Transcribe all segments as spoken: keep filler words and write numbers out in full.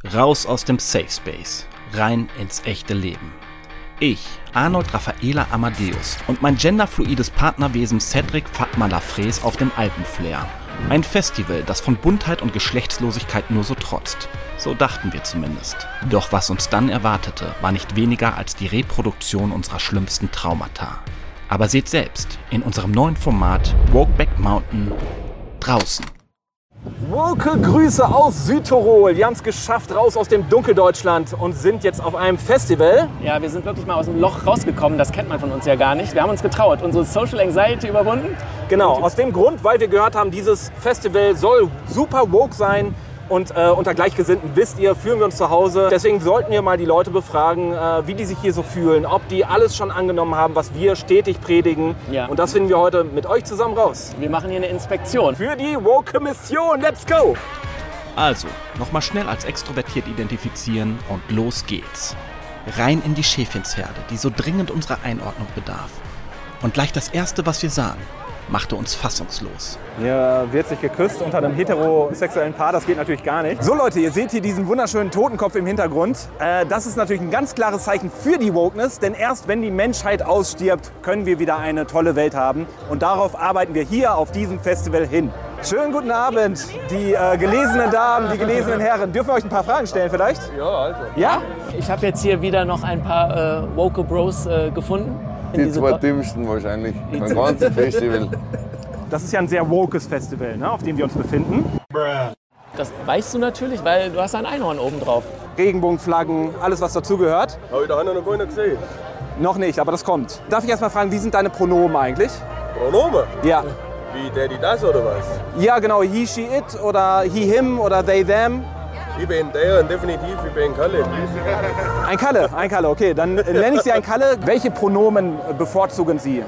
Raus aus dem Safe Space, rein ins echte Leben. Ich, Arnold Raffaela Amadeus und mein genderfluides Partnerwesen Cedric Fatma Lafraise auf dem Alpenflair. Ein Festival, das von Buntheit und Geschlechtslosigkeit nur so trotzt. So dachten wir zumindest. Doch was uns dann erwartete, war nicht weniger als die Reproduktion unserer schlimmsten Traumata. Aber seht selbst, in unserem neuen Format Wokeback Mountain draußen. Woke Grüße aus Südtirol. Wir haben es geschafft, raus aus dem Dunkeldeutschland und sind jetzt auf einem Festival. Ja, wir sind wirklich mal aus dem Loch rausgekommen. Das kennt man von uns ja gar nicht. Wir haben uns getraut, unsere Social Anxiety überwunden. Genau, aus dem Grund, weil wir gehört haben, dieses Festival soll super woke sein. Und äh, unter Gleichgesinnten, wisst ihr, fühlen wir uns zu Hause. Deswegen sollten wir mal die Leute befragen, äh, wie die sich hier so fühlen, ob die alles schon angenommen haben, was wir stetig predigen. Ja. Und das finden wir heute mit euch zusammen raus. Wir machen hier eine Inspektion. Für die Woke-Mission, let's go! Also, nochmal schnell als extrovertiert identifizieren und los geht's. Rein in die Schäfchensherde, die so dringend unserer Einordnung bedarf. Und gleich das Erste, was wir sahen, machte uns fassungslos. Hier wird sich geküsst unter einem heterosexuellen Paar, das geht natürlich gar nicht. So Leute, ihr seht hier diesen wunderschönen Totenkopf im Hintergrund. Äh, das ist natürlich ein ganz klares Zeichen für die Wokeness, denn erst wenn die Menschheit ausstirbt, können wir wieder eine tolle Welt haben. Und darauf arbeiten wir hier auf diesem Festival hin. Schönen guten Abend, die äh, gelesenen Damen, die gelesenen Herren. Dürfen wir euch ein paar Fragen stellen vielleicht? Ja, also. Ja? Ich habe jetzt hier wieder noch ein paar äh, Woke Bros äh, gefunden. Die zwei dümmsten wahrscheinlich beim ganzen Festival. Das ist ja ein sehr wokes Festival, ne, auf dem wir uns befinden. Das weißt du natürlich, weil du hast ein Einhorn oben drauf. Regenbogenflaggen, alles was dazugehört. Habe ich da noch keiner gesehen? Noch nicht, aber das kommt. Darf ich erst mal fragen, wie sind deine Pronomen eigentlich? Pronomen? Ja. Wie der, die, das oder was? Ja, genau, he, she, it oder he, him oder they, them. Ich bin der und definitiv, ich bin Kalle. Ein Kalle, ein Kalle, okay. Dann nenne ich Sie ein Kalle. Welche Pronomen bevorzugen Sie?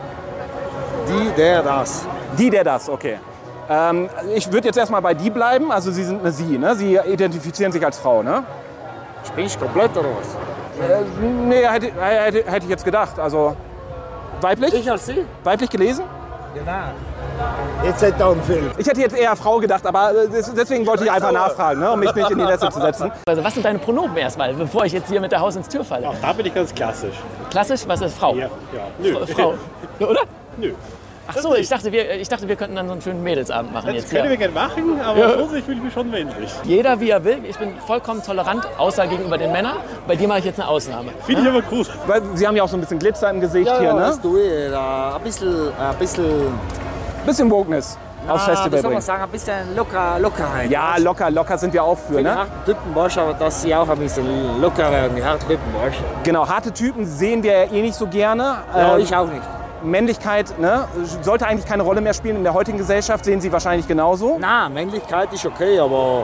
Die, der, das. Die, der, das, okay. Ähm, ich würde jetzt erstmal bei die bleiben. Also Sie sind eine Sie, ne? Sie identifizieren sich als Frau, ne? Spielst du komplett oder was? Äh, nee, hätte, hätte, hätte ich jetzt gedacht. Also weiblich? Ich als Sie? Weiblich gelesen? Genau. Jetzt hat er einen Film. Ich hätte jetzt eher Frau gedacht, aber deswegen wollte ich einfach nachfragen, ne, um mich nicht in die Netze zu setzen. Also was sind deine Pronomen erstmal, bevor ich jetzt hier mit der Haus ins Tür falle? Ach, da bin ich ganz klassisch. Klassisch, was ist Frau? Ja, ja. Nö. Frau, oder? Nö. Ach so, ich dachte, wir, ich dachte, wir könnten dann so einen schönen Mädelsabend machen Das jetzt. können Ja. wir gerne machen, aber Ja. grundsätzlich fühle ich mich schon männlich. Jeder wie er will. Ich bin vollkommen tolerant, außer gegenüber den Männern. Bei dir mache ich jetzt eine Ausnahme. Finde ich aber gut. Weil Sie haben ja auch so ein bisschen Glitzer im Gesicht hier, ne? das tue ich. Da ein bisschen, ein bisschen, Bisschen Wokeness aufs wie Festival soll man bringen. sagen, ein bisschen locker, Lockerheit. Ja, locker, locker sind wir auch für, Für die ne? harten Typen warst aber dass sie auch ein bisschen locker werden, die harten Typen warst. Genau, harte Typen sehen wir ja eh nicht so gerne. Ja, Ähm, ich auch nicht. Männlichkeit, ne, sollte eigentlich keine Rolle mehr spielen in der heutigen Gesellschaft, sehen Sie wahrscheinlich genauso. Na, Männlichkeit ist okay, aber,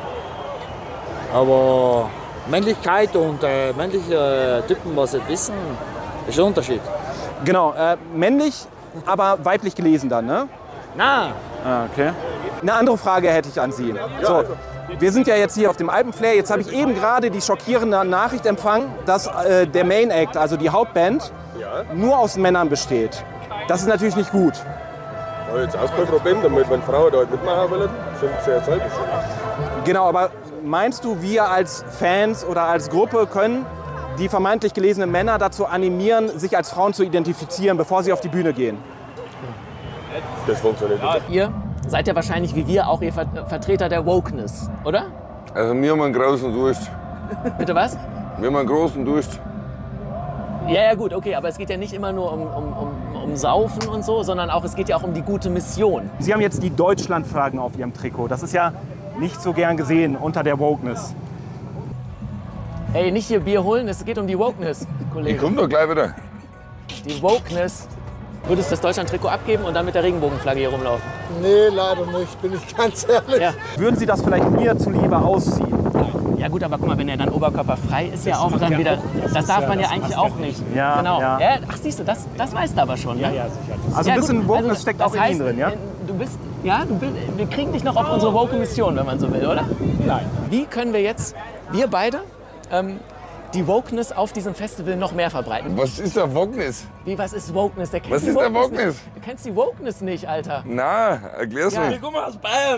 aber Männlichkeit und äh, männliche Typen, was sie wissen, ist ein Unterschied. Genau, äh, männlich, aber weiblich gelesen dann, ne? Na, Ah, okay. Eine andere Frage hätte ich an Sie. So, wir sind ja jetzt hier auf dem Alpenflair. Jetzt habe ich eben gerade die schockierende Nachricht empfangen, dass äh, der Main Act, also die Hauptband, nur aus Männern besteht. Das ist natürlich nicht gut. Ja, jetzt auch kein Problem damit, wenn Frauen da mitmachen wollen, sind sie ja selber. Genau, aber meinst du, wir als Fans oder als Gruppe können die vermeintlich gelesenen Männer dazu animieren, sich als Frauen zu identifizieren, bevor sie auf die Bühne gehen? Das funktioniert nicht. Ihr seid ja wahrscheinlich wie wir auch ihr Ver Vertreter der Wokeness, oder? Also wir haben einen großen Durst. Bitte was? Wir haben einen großen Durst. Ja, ja gut, okay, aber es geht ja nicht immer nur um, um, um, um Saufen und so, sondern auch, es geht ja auch um die gute Mission. Sie haben jetzt die Deutschlandflaggen auf Ihrem Trikot. Das ist ja nicht so gern gesehen unter der Wokeness. Hey, nicht hier Bier holen, es geht um die Wokeness, Ich Kollege. komm doch gleich wieder. Die Wokeness. Würdest du das Deutschland-Trikot abgeben und dann mit der Regenbogenflagge hier rumlaufen? nee, leider nicht, bin ich ganz ehrlich. Ja. Würden Sie das vielleicht mir zuliebe ausziehen? Ja gut, aber guck mal, wenn er dann oberkörperfrei ist, ja auch dann wieder, das darf man ja eigentlich auch nicht. Ja, genau. ja. Ach siehst du, das, das weißt du aber schon, ne? Ja, sicher. Also ein bisschen gut, Wokeness also, steckt das auch in heißt, Ihnen drin, ja? äh, Du bist, ja, du bist, wir kriegen dich noch auf unsere Woke-Mission, wenn man so will, oder? Nein. Wie können wir jetzt, wir beide, ähm, die Wokeness auf diesem Festival noch mehr verbreiten? Was ist der Wokeness? Wie, was ist Wokeness? Der kennt Was die ist der Wokeness Wokeness? nicht. Du kennst die Wokeness nicht, Alter. Na, erklär's Ja. mir. Komm aus Bayern.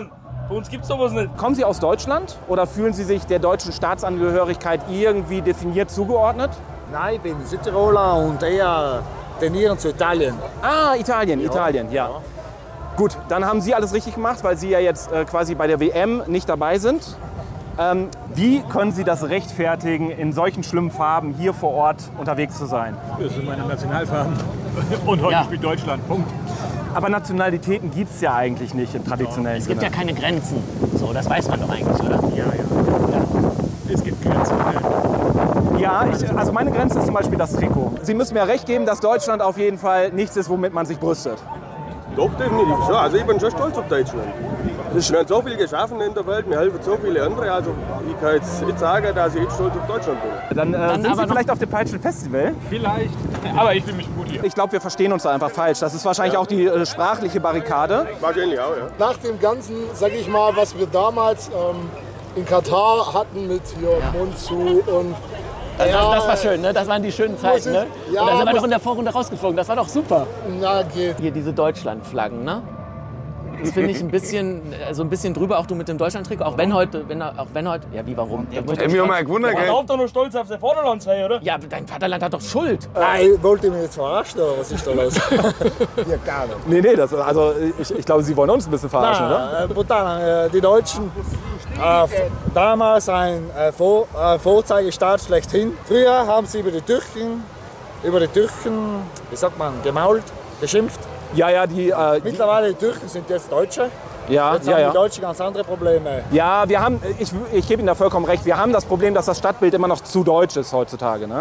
Bei uns gibt's sowas nicht. Kommen Sie aus Deutschland oder fühlen Sie sich der deutschen Staatsangehörigkeit irgendwie definiert zugeordnet? Nein, ich bin Südtiroler und eher tendieren zu Italien. Ah, Italien, Ja. Italien, ja. Gut, dann haben Sie alles richtig gemacht, weil Sie ja jetzt äh, quasi bei der W M nicht dabei sind. Ähm, wie können Sie das rechtfertigen, in solchen schlimmen Farben hier vor Ort unterwegs zu sein? Das sind meine Nationalfarben. Und heute Ja. spielt Deutschland. Punkt. Aber Nationalitäten gibt es ja eigentlich nicht im traditionellen Es gibt ja Sinne. keine Grenzen. So, das weiß man doch eigentlich, oder? Ja, ja. Es gibt Grenzen. Ja, ich, also meine Grenze ist zum Beispiel das Trikot. Sie müssen mir recht geben, dass Deutschland auf jeden Fall nichts ist, womit man sich brüstet. Doch, definitiv schon. Also ich bin schon stolz auf Deutschland. Wir haben so viel geschaffen in der Welt, mir helfen so viele andere. Also ich kann jetzt nicht sagen, dass ich jetzt stolz auf Deutschland bin. Dann, äh, sind aber Sie noch- vielleicht auf dem falschen Festival? Vielleicht. Aber ich fühle mich gut hier. Ich glaube, wir verstehen uns da einfach falsch. Das ist wahrscheinlich auch die äh, sprachliche Barrikade. Wahrscheinlich auch, ja. Nach dem Ganzen, sag ich mal, was wir damals ähm, in Katar hatten mit hier Mund zu und Das, ja, das war schön, ne? Das waren die schönen Zeiten, ne? Ja, Und da sind wir muss- doch in der Vorrunde rausgeflogen. Das war doch super. na geht. Hier diese Deutschlandflaggen, ne? Das finde ich ein bisschen, also ein bisschen drüber, auch du mit dem Deutschland-Trikot. Auch wenn heute, wenn, auch wenn heute, ja wie, warum? Ja, Ey, wir haben mal gewundert, Man gell? darf doch nur stolz auf sein Vaterland sein, oder? ja, dein Vaterland hat doch Schuld. Nein, wollt ihr mich jetzt verarschen oder was ist da los? Ja, gar nicht. Nee, nee, das, also ich, ich glaube, Sie wollen uns ein bisschen verarschen, oder? Na, äh, brutal. Äh, die Deutschen, äh, f- damals ein äh, Vor äh, Vorzeigestaat schlechthin. Früher haben sie über die Türken, über die Türken, wie sagt man, gemault, geschimpft. Ja, ja, die, äh, die Mittlerweile die Türken sind jetzt Deutsche. ja, Jetzt ja, haben ja. die Deutschen ganz andere Probleme. Ja, wir haben, ich, ich gebe Ihnen da vollkommen recht, wir haben das Problem, dass das Stadtbild immer noch zu deutsch ist heutzutage. Ne?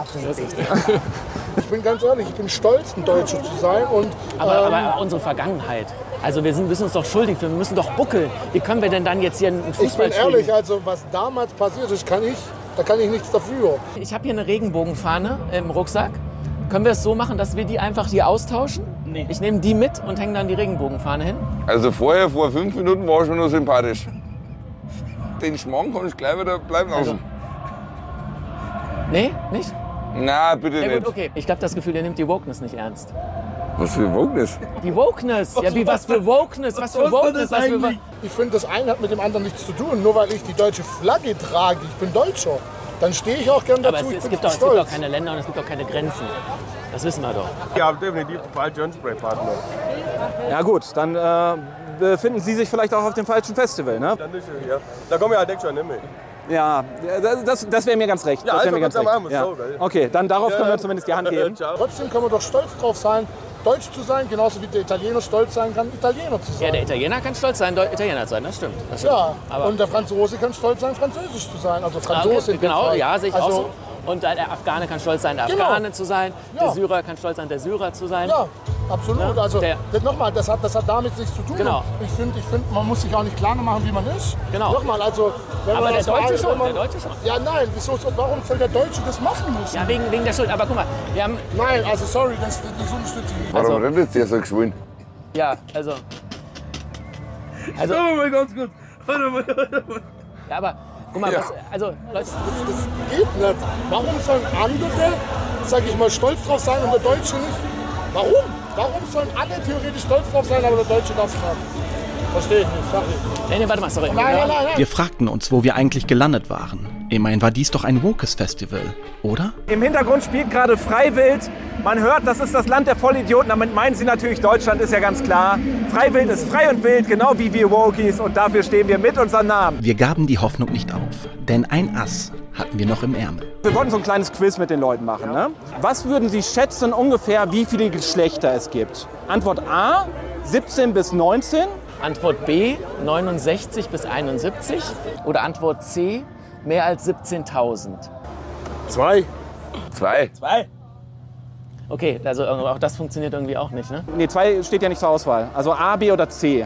Ich bin ganz ehrlich, ich bin stolz, ein Deutscher zu sein. Und, Aber, ähm, aber unsere Vergangenheit. Also wir sind, müssen uns doch schuldig, wir müssen doch buckeln. Wie können wir denn dann jetzt hier einen ich bin Fußball ehrlich, spielen? also was damals passiert ist, kann ich, da kann ich nichts dafür. Ich habe hier eine Regenbogenfahne im Rucksack. Können wir es so machen, dass wir die einfach hier austauschen? Nee. Ich nehme die mit und hänge dann die Regenbogenfahne hin. Also vorher, vor fünf Minuten war er schon noch sympathisch. Den Schmarrn kannst du gleich wieder bleiben lassen. Nee, nicht? Na, bitte Ja nicht. gut, okay. Ich habe das Gefühl, ihr nehmt die Wokeness nicht ernst. Was für Wokeness? Die Wokeness? Ja, wie was für Wokeness? Was für Wokeness? Was für Wo- Ich finde, das eine hat mit dem anderen nichts zu tun. Nur weil ich die deutsche Flagge trage, ich bin Deutscher, dann stehe ich auch gern dazu. Aber es, ich es, bin gibt doch, es stolz. gibt doch keine Länder und es gibt doch keine Grenzen. Das wissen wir doch. Ja, definitiv der falsche Ansprechpartner. Ja gut, dann äh, befinden Sie sich vielleicht auch auf dem falschen Festival. Ne? Dann ist es, ja. Da komme ich halt echt schon nicht mehr. Ja, das, das wäre mir ganz recht. Ja, das wär also, mir ganz dann recht. machen wir's so, gell? Okay, dann darauf Ja. können wir zumindest die Hand geben. Ciao. Trotzdem kann man doch stolz drauf sein, Deutsch zu sein, genauso wie der Italiener stolz sein kann, Italiener zu sein. Ja, der Italiener kann stolz sein, Deu- Italiener zu sein, das stimmt. Das stimmt. Ja, Aber- und der Franzose kann stolz sein, Französisch zu sein. Also Ah, Franzose okay, in dem genau, Fall. ja, sehe ich also, auch so. Und äh, der Afghane kann stolz sein, der Genau. Afghane zu sein. Der Ja. Syrer kann stolz sein, der Syrer zu sein. Ja, absolut. Ja, Also der- das, nochmal, das hat, das hat damit nichts zu tun. Genau. Ich finde, ich find, man muss sich auch nicht kleiner machen, wie man ist. Genau. Nochmal, also, wenn Aber man der das mal- Deutsche schon, wenn man- der Deutsche schon. Ja, nein, wieso, warum soll der Deutsche das machen müssen? Ja, wegen, wegen der Schuld. Aber guck mal, wir haben, Nein, also sorry, das, das unterstütze ich nicht. Warum Also- redet der so geschwollen? ja, also. Also, Warte mal ganz kurz. Warte mal, warte mal. ja, aber guck mal, Ja. was, also, Leute, Das geht nicht. Warum sollen andere, sag ich mal, stolz drauf sein und der Deutsche nicht? Warum? Warum sollen alle theoretisch stolz drauf sein, aber der Deutsche darf es nicht? Verstehe ich nicht, sorry. nee, nee, warte mal, sorry. Nein, nein, nein, nein. Wir fragten uns, wo wir eigentlich gelandet waren. Immerhin war dies doch ein Wokes Festival, oder? Im Hintergrund spielt gerade Freiwild. Man hört, das ist das Land der Vollidioten. Damit meinen Sie natürlich Deutschland, ist ja ganz klar. Freiwild ist frei und wild, genau wie wir Wokies. Und dafür stehen wir mit unserem Namen. Wir gaben die Hoffnung nicht auf, denn ein Ass hatten wir noch im Ärmel. Wir wollten so ein kleines Quiz mit den Leuten machen. Ne? Was würden Sie schätzen ungefähr, wie viele Geschlechter es gibt? Antwort A, siebzehn bis neunzehn. Antwort B, neunundsechzig bis einundsiebzig. Oder Antwort C, mehr als siebzehntausend. Zwei. Zwei. Zwei. Okay, also auch das funktioniert irgendwie auch nicht, ne? Nee, zwei steht ja nicht zur Auswahl. Also A, B oder C.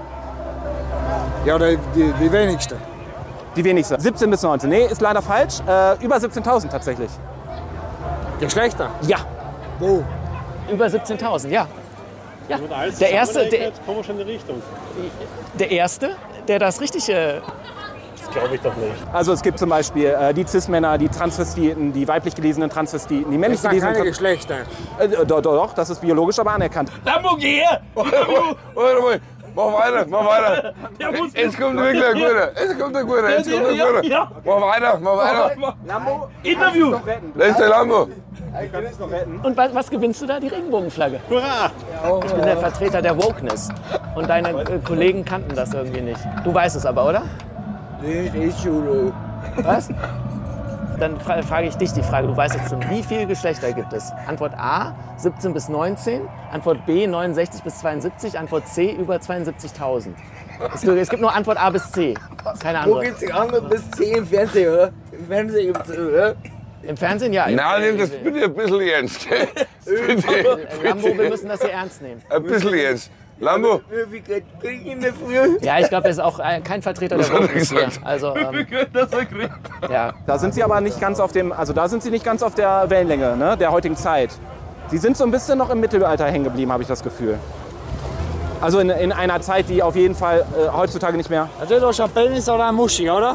Ja, die, die, die wenigsten. Die wenigsten. siebzehn bis neunzehn. Nee, ist leider falsch. Äh, über siebzehntausend tatsächlich. Geschlechter. Ja. Wo? Über siebzehntausend, ja. Ja, Und alles der erste, der, zusammenrechnet, kommen wir schon in die Richtung. der erste, der das richtige. Das glaube ich doch nicht. Also es gibt zum Beispiel äh, die Cis-Männer, die Transvestiten, die weiblich gelesenen Transvestiten, die männlich Ich sage gelesenen keine Trans- Geschlechter. äh, doch, doch, das ist biologisch aber anerkannt. Dann muck her! Warte mal, Mach weiter, mach weiter. Der muss Jetzt kommt wirklich ein guter. Jetzt kommt ein guter. Jetzt kommt ein Ja, guter. ja. Mach weiter, mach weiter. Lambo, Interview. Da ist der Lambo. ich kann es noch retten. Und was, was gewinnst du da? Die Regenbogenflagge. Hurra! Ich bin der Vertreter der Wokeness. Und deine äh, Kollegen kannten das irgendwie nicht. Du weißt es aber, oder? Nee, das ist schon. Was? Dann fra frage ich dich die Frage, du weißt jetzt schon, wie viele Geschlechter gibt es? Antwort A, siebzehn bis neunzehn, Antwort B, neunundsechzig bis zweiundsiebzig, Antwort C, über zweiundsiebzigtausend. Es, es gibt nur Antwort A bis C, keine Wo Antwort. gibt's die andere bis zehn im Fernsehen, oder? Im Fernsehen gibt's, oder? Im Fernsehen, ja. Na, nimm das bitte ein bisschen ernst. Bitte. Lambo, wir müssen das hier ernst nehmen. Ein bisschen ernst. Lambo. Wie krieg ich ihn dafür? Ja, ich glaube, er ist auch äh, kein Vertreter der Wokeness hier. Also, ähm, ja. Da sind Sie aber nicht ganz auf dem, also da sind Sie nicht ganz auf der Wellenlänge, ne, der heutigen Zeit. Sie sind so ein bisschen noch im Mittelalter hängen geblieben, habe ich das Gefühl. Also in, in einer Zeit, die auf jeden Fall äh, heutzutage nicht mehr. Das ist doch schon ein Penis oder ein Muschi, oder?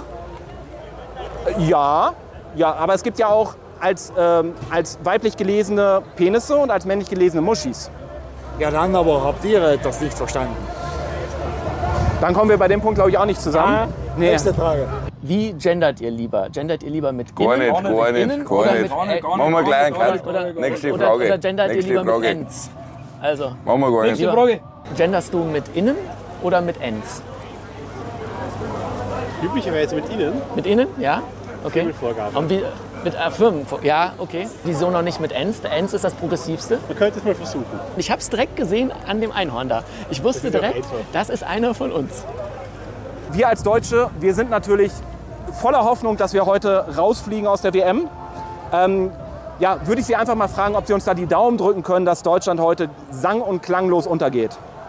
Ja, ja, aber es gibt ja auch als, ähm, als weiblich gelesene Penisse und als männlich gelesene Muschis. Ja, dann aber habt ihr das nicht verstanden. Dann kommen wir bei dem Punkt, glaube ich, auch nicht zusammen. Ah, Nee. Nächste Frage. Wie gendert ihr lieber? Gendert ihr lieber mit Gar innen, nicht, gar mit nicht, innen gar oder nicht. mit äh, Machen wir gleich einen Cut. oder, Nächste oder, Frage. oder gendert ihr Nächste lieber Frage. mit ens? Also, Machen wir gar nicht. lieber- Frage. genderst du mit innen oder mit ens? Üblicherweise mit Ihnen. Mit innen? Ja? Okay. Firmenvorgabe. Und wie, mit äh, Firmen? Ja, okay. Wieso noch nicht mit ens? Der ens ist das progressivste. Man könnte es mal versuchen. Ich habe es direkt gesehen an dem Einhorn da. Ich wusste Das ist direkt, auch einfach. das ist einer von uns. Wir als Deutsche, wir sind natürlich voller Hoffnung, dass wir heute rausfliegen aus der W M. Ähm, ja, würde ich Sie einfach mal fragen, ob Sie uns da die Daumen drücken können, dass Deutschland heute sang- und klanglos untergeht.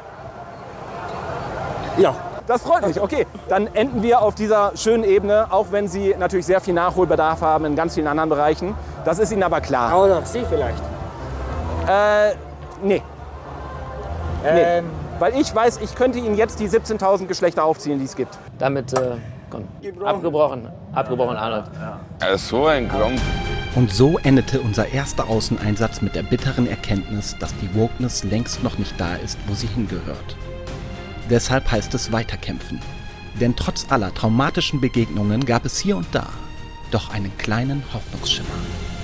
Ja. Das freut mich. Okay, dann enden wir auf dieser schönen Ebene, auch wenn Sie natürlich sehr viel Nachholbedarf haben in ganz vielen anderen Bereichen. Das ist Ihnen aber klar. Oder Sie vielleicht. Äh, nee. Ähm, Weil ich weiß, ich könnte Ihnen jetzt die siebzehntausend Geschlechter aufzählen, die es gibt. Damit, äh, komm, abgebrochen. Abgebrochen, Arnold. Ja, so ein Klump. Und so endete unser erster Außeneinsatz mit der bitteren Erkenntnis, dass die Wokeness längst noch nicht da ist, wo sie hingehört. Deshalb heißt es weiterkämpfen. Denn trotz aller traumatischen Begegnungen gab es hier und da doch einen kleinen Hoffnungsschimmer.